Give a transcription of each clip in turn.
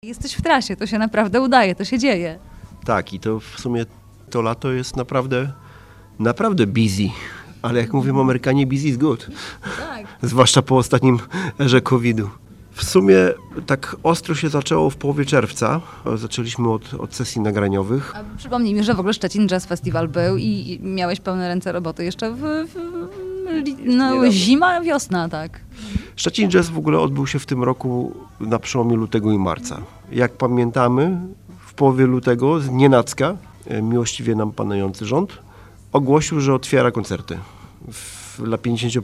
Jesteś w trasie, to się naprawdę udaje, to się dzieje. Tak, i to w sumie to lato jest naprawdę busy. Ale jak mówią Amerykanie, busy is good. Tak. Zwłaszcza po ostatnim erze COVID-u. W sumie tak ostro się zaczęło w połowie czerwca. Zaczęliśmy od sesji nagraniowych. A przypomnij mi, że w ogóle Szczecin Jazz Festival był i miałeś pełne ręce roboty jeszcze zima, wiosna, tak. Szczecin Jazz w ogóle odbył się w tym roku na przełomie lutego i marca. Jak pamiętamy, w połowie lutego z nienacka miłościwie nam panujący rząd ogłosił, że otwiera koncerty dla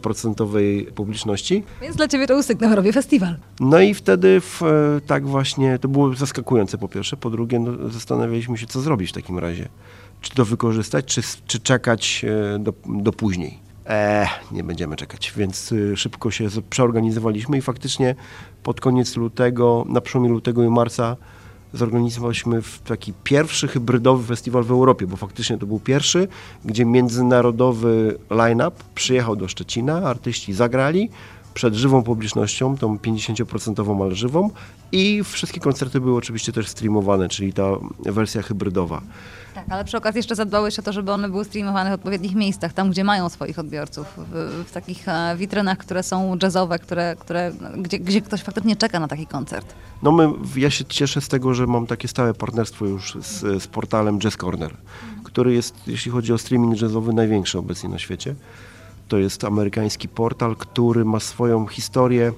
50% publiczności. Więc dla ciebie to był sygnał, robię festiwal. No i wtedy tak właśnie, to było zaskakujące po pierwsze, po drugie zastanawialiśmy się, co zrobić w takim razie. Czy to wykorzystać, czy czekać do później. Nie będziemy czekać, więc szybko się przeorganizowaliśmy i faktycznie pod koniec lutego, na przełomie lutego i marca zorganizowaliśmy taki pierwszy hybrydowy festiwal w Europie, bo faktycznie to był pierwszy, gdzie międzynarodowy line-up przyjechał do Szczecina, artyści zagrali przed żywą publicznością, tą 50% ale żywą i wszystkie koncerty były oczywiście też streamowane, czyli ta wersja hybrydowa. Tak, ale przy okazji jeszcze zadbałeś o to, żeby one były streamowane w odpowiednich miejscach, tam gdzie mają swoich odbiorców, w takich witrynach, które są jazzowe, gdzie ktoś faktycznie czeka na taki koncert. No ja się cieszę z tego, że mam takie stałe partnerstwo już z portalem Jazz Corner, który jest, jeśli chodzi o streaming jazzowy, największy obecnie na świecie. To jest amerykański portal, który ma swoją historię,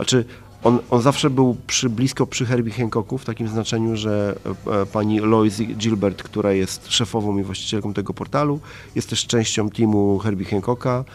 on zawsze był blisko przy Herbie Hancocku, w takim znaczeniu, że pani Lois Gilbert, która jest szefową i właścicielką tego portalu, jest też częścią teamu Herbie Hancocka.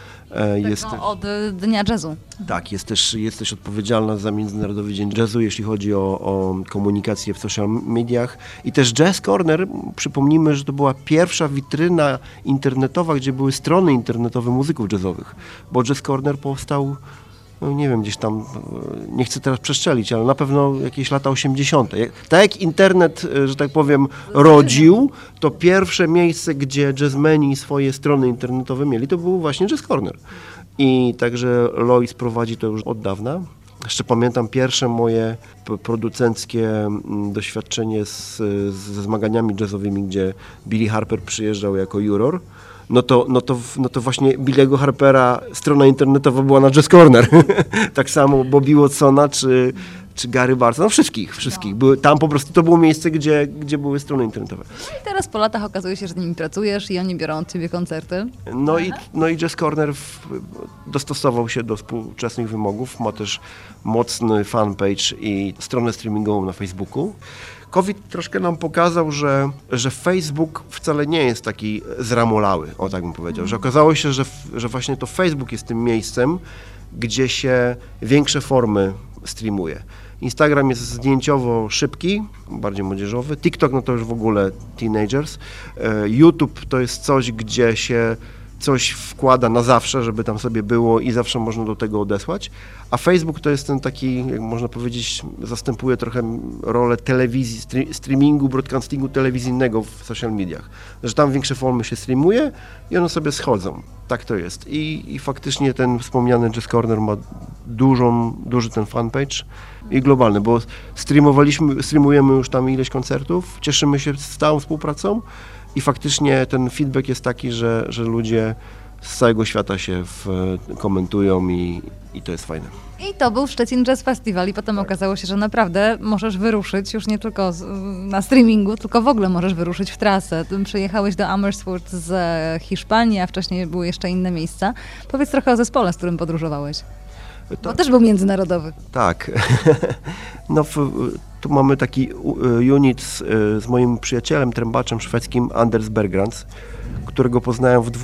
Od Dnia Jazzu. Tak, jest też odpowiedzialna za Międzynarodowy Dzień Jazzu, jeśli chodzi o komunikację w social mediach. I też Jazz Corner, przypomnijmy, że to była pierwsza witryna internetowa, gdzie były strony internetowe muzyków jazzowych, bo Jazz Corner powstał, no nie wiem, gdzieś tam, nie chcę teraz przeszczelić, ale na pewno jakieś lata 80. Tak jak internet, że tak powiem, rodził, to pierwsze miejsce, gdzie jazzmeni swoje strony internetowe mieli, to był właśnie Jazz Corner. I także Lois prowadzi to już od dawna. Jeszcze pamiętam pierwsze moje producenckie doświadczenie ze zmaganiami jazzowymi, gdzie Billy Harper przyjeżdżał jako juror. No to właśnie Billy'ego Harpera strona internetowa była na Jazz Corner. Tak samo Bobby Watsona czy Gary Bartsa, no wszystkich. Były, tam po prostu to było miejsce, gdzie były strony internetowe. I teraz po latach okazuje się, że z nimi pracujesz i oni biorą od ciebie koncerty. No i Jazz Corner dostosował się do współczesnych wymogów. Ma też mocny fanpage i stronę streamingową na Facebooku. COVID troszkę nam pokazał, że Facebook wcale nie jest taki zramolały, o tak bym powiedział. Że okazało się, że właśnie to Facebook jest tym miejscem, gdzie się większe formy streamuje. Instagram jest zdjęciowo szybki, bardziej młodzieżowy. TikTok no to już w ogóle teenagers. YouTube to jest coś, gdzie się coś wkłada na zawsze, żeby tam sobie było i zawsze można do tego odesłać. A Facebook to jest ten taki, jak można powiedzieć, zastępuje trochę rolę telewizji, streamingu, broadcastingu telewizyjnego w social mediach. Że tam większe formy się streamuje i one sobie schodzą. Tak to jest. I faktycznie ten wspomniany Jazz Corner ma duży ten fanpage i globalny, bo streamujemy już tam ileś koncertów, cieszymy się stałą współpracą. I faktycznie ten feedback jest taki, że ludzie z całego świata się komentują i to jest fajne. I to był Szczecin Jazz Festival i potem okazało się, że naprawdę możesz wyruszyć już nie tylko na streamingu, tylko w ogóle możesz wyruszyć w trasę. Przyjechałeś do Amersfoort z Hiszpanii, a wcześniej były jeszcze inne miejsca. Powiedz trochę o zespole, z którym podróżowałeś. Bo też był międzynarodowy. Tak. No, tu mamy taki unit z moim przyjacielem, trębaczem szwedzkim Anders Berggrans, którego poznałem w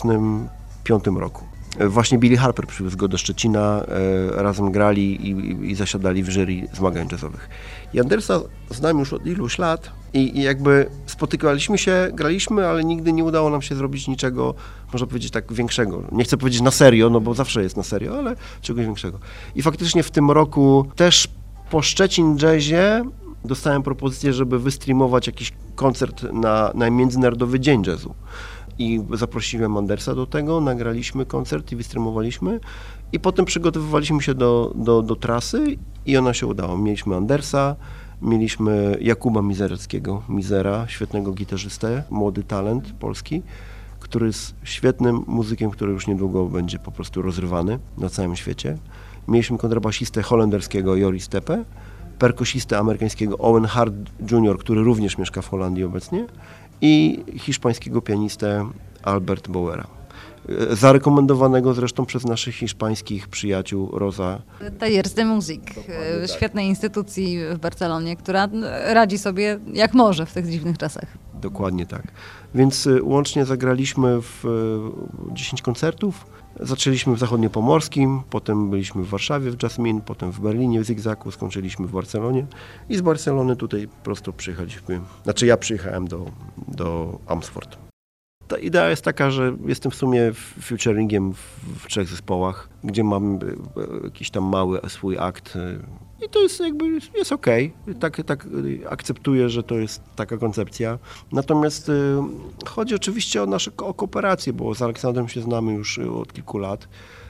2005 roku. Właśnie Billy Harper przywiózł go do Szczecina, razem grali i zasiadali w jury zmagań jazzowych. I Andersa znam już od iluś lat i jakby spotykaliśmy się, graliśmy, ale nigdy nie udało nam się zrobić niczego, można powiedzieć tak większego. Nie chcę powiedzieć na serio, no bo zawsze jest na serio, ale czegoś większego. I faktycznie w tym roku też po Szczecin Jazzie dostałem propozycję, żeby wystreamować jakiś koncert na Międzynarodowy Dzień Jazzu. I zaprosiłem Andersa do tego, nagraliśmy koncert i wystreamowaliśmy i potem przygotowywaliśmy się do trasy i ona się udała. Mieliśmy Andersa, Mieliśmy Jakuba Mizereckiego, Mizera, świetnego gitarzystę, młody talent polski, który jest świetnym muzykiem, który już niedługo będzie po prostu rozrywany na całym świecie. Mieliśmy kontrabasistę holenderskiego Joris Tepe, perkusistę amerykańskiego Owen Hart Jr., który również mieszka w Holandii obecnie, i hiszpańskiego pianistę Albert Bauera. Zarekomendowanego zresztą przez naszych hiszpańskich przyjaciół Rosa. Tallers de Musique, świetnej instytucji w Barcelonie, która radzi sobie jak może w tych dziwnych czasach. Dokładnie tak. Więc łącznie zagraliśmy w 10 koncertów. Zaczęliśmy w Zachodniopomorskim, potem byliśmy w Warszawie w Jasmine, potem w Berlinie w Zigzagu, skończyliśmy w Barcelonie i z Barcelony tutaj prosto przyjechaliśmy. Znaczy ja przyjechałem do Amersfoort. Ta idea jest taka, że jestem w sumie featuringiem w 3 zespołach, gdzie mam jakiś tam mały swój akt i to jest jakby, jest okej. Tak akceptuję, że to jest taka koncepcja. Natomiast chodzi oczywiście o kooperację, bo z Aleksandrem się znamy już od kilku lat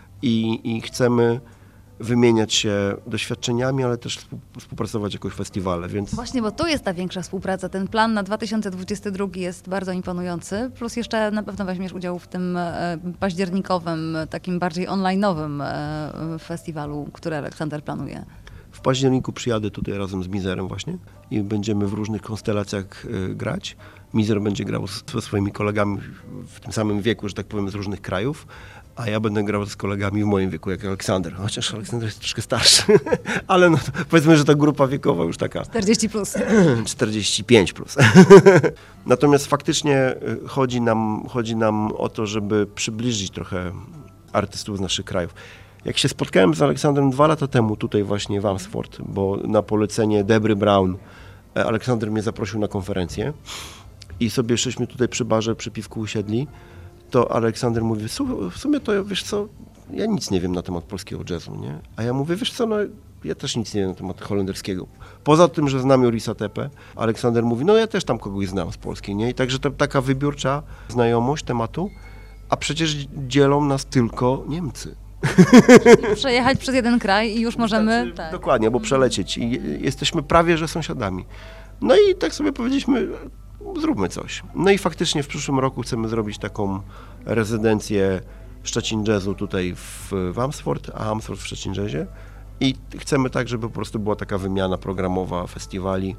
i chcemy wymieniać się doświadczeniami, ale też współpracować jakoś w festiwale, więc... Właśnie, bo tu jest ta większa współpraca. Ten plan na 2022 jest bardzo imponujący, plus jeszcze na pewno weźmiesz udział w tym październikowym, takim bardziej online'owym festiwalu, który Aleksander planuje. W październiku przyjadę tutaj razem z Mizerem właśnie i będziemy w różnych konstelacjach grać. Mizer będzie grał ze swoimi kolegami w tym samym wieku, że tak powiem, z różnych krajów, a ja będę grał z kolegami w moim wieku, jak Aleksander. Chociaż Aleksander jest troszkę starszy, ale no, powiedzmy, że ta grupa wiekowa już taka... 40 plus. 45 plus. Natomiast faktycznie chodzi nam o to, żeby przybliżyć trochę artystów z naszych krajów. Jak się spotkałem z Aleksandrem 2 lata temu tutaj właśnie w Amersfoort, bo na polecenie Debry Brown Aleksander mnie zaprosił na konferencję i sobie szliśmy tutaj przy barze, przy piwku usiedli, to Aleksander mówi, w sumie to wiesz co, ja nic nie wiem na temat polskiego jazzu, nie? A ja mówię, wiesz co, no ja też nic nie wiem na temat holenderskiego. Poza tym, że znam Jorisa Tepe, Aleksander mówi, no ja też tam kogoś znam z Polski, nie? I także to taka wybiórcza znajomość tematu, a przecież dzielą nas tylko Niemcy. Przejechać przez jeden kraj i już możemy... Tak. Dokładnie, bo przelecieć i jesteśmy prawie, że sąsiadami. No i tak sobie powiedzieliśmy, zróbmy coś. No i faktycznie w przyszłym roku chcemy zrobić taką rezydencję Szczecin Jazzu tutaj w Amersfoort, a Amersfoort w Szczecin Jazzie. I chcemy tak, żeby po prostu była taka wymiana programowa festiwali.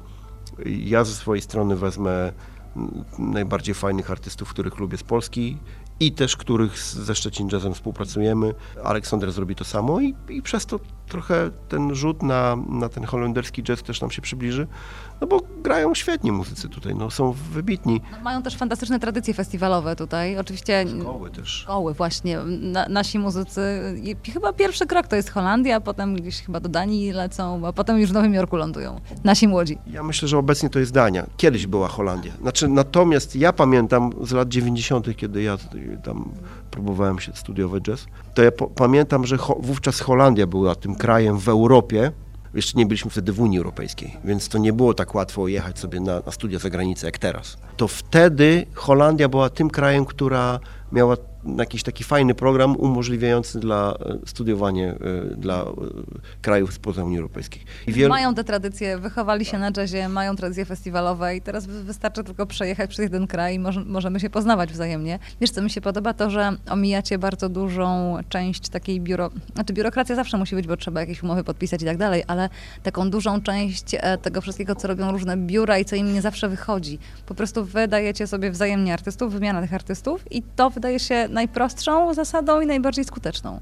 Ja ze swojej strony wezmę najbardziej fajnych artystów, których lubię z Polski i też których ze Szczecin Jazzem współpracujemy. Aleksander zrobi to samo i przez to trochę ten rzut na ten holenderski jazz też nam się przybliży, no bo grają świetni muzycy tutaj, no są wybitni. No, mają też fantastyczne tradycje festiwalowe tutaj, oczywiście... Szkoły też. Szkoły, właśnie. Nasi muzycy, chyba pierwszy krok to jest Holandia, potem gdzieś chyba do Danii lecą, a potem już w Nowym Jorku lądują. Nasi młodzi. Ja myślę, że obecnie to jest Dania. Kiedyś była Holandia. Natomiast ja pamiętam z lat 90., kiedy ja tam próbowałem się studiować jazz, to ja pamiętam, że wówczas Holandia była tym krajem w Europie. Jeszcze nie byliśmy wtedy w Unii Europejskiej, więc to nie było tak łatwo jechać sobie na studia za granicę jak teraz. To wtedy Holandia była tym krajem, która miała jakiś taki fajny program umożliwiający studiowanie dla krajów spoza Unii Europejskiej. Mają te tradycje, wychowali się na jazzie, mają tradycje festiwalowe i teraz wystarczy tylko przejechać przez jeden kraj i możemy się poznawać wzajemnie. Wiesz, co mi się podoba? To, że omijacie bardzo dużą część takiej biurokracja zawsze musi być, bo trzeba jakieś umowy podpisać i tak dalej, ale taką dużą część tego wszystkiego, co robią różne biura i co im nie zawsze wychodzi. Po prostu wy dajecie sobie wzajemnie artystów, wymiana tych artystów i to wydaje się najprostszą zasadą i najbardziej skuteczną.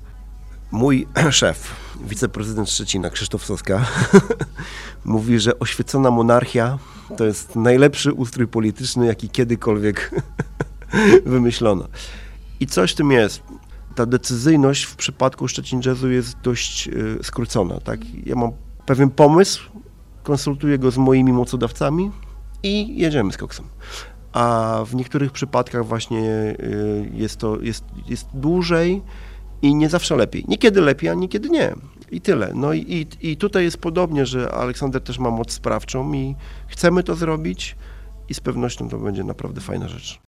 Mój szef, wiceprezydent Szczecina, Krzysztof Soska, mówi, że oświecona monarchia to jest najlepszy ustrój polityczny, jaki kiedykolwiek wymyślono. I coś w tym jest. Ta decyzyjność w przypadku Szczecin Jazzu jest dość skrócona. Tak? Ja mam pewien pomysł, konsultuję go z moimi mocodawcami i jedziemy z koksem. A w niektórych przypadkach właśnie jest dłużej i nie zawsze lepiej. Niekiedy lepiej, a niekiedy nie. I tyle. No i tutaj jest podobnie, że Aleksander też ma moc sprawczą i chcemy to zrobić i z pewnością to będzie naprawdę fajna rzecz.